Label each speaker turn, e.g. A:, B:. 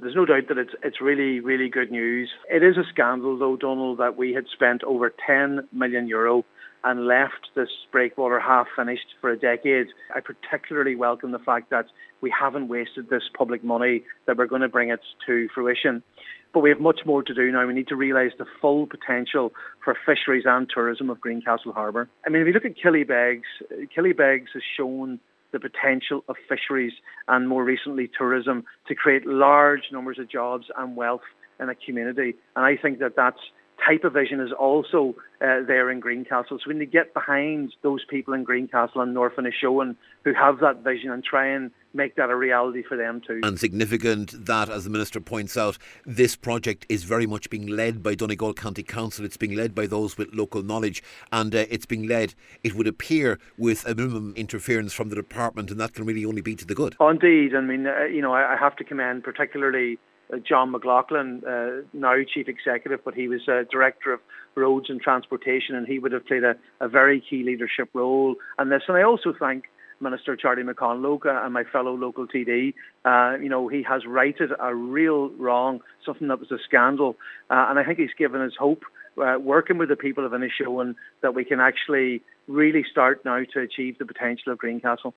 A: there's no doubt that it's really, really good news. It is a scandal, though, Donald, that we had spent over €10 million and left this breakwater half finished for a decade. I particularly welcome the fact that we haven't wasted this public money, that we're going to bring it to fruition. But we have much more to do now. We need to realise the full potential for fisheries and tourism of Greencastle Harbour. I mean, if you look at Killybegs has shown the potential of fisheries and more recently tourism to create large numbers of jobs and wealth in a community. And I think that type of vision is also there in Greencastle. So we need to get behind those people in Greencastle and North Inishowen who have that vision and try and make that a reality for them too.
B: And significant that, as the Minister points out, this project is very much being led by Donegal County Council. It's being led by those with local knowledge, and it's being led, it would appear, with a minimum interference from the department, and that can really only be to the good.
A: Oh, indeed. I mean, I have to commend particularly John McLaughlin, now Chief Executive, but he was Director of Roads and Transportation, and he would have played a very key leadership role in this. And I also thank Minister Charlie McConlogue and my fellow local TD. He has righted a real wrong, something that was a scandal, and I think he's given us hope, working with the people of Inishowen, that we can actually really start now to achieve the potential of Greencastle.